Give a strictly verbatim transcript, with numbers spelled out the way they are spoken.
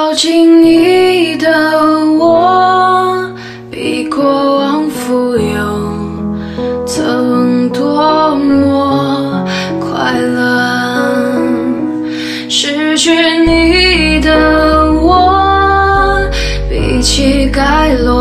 靠近你的我，比过往富有，曾多么快乐。失去你的我，比起该落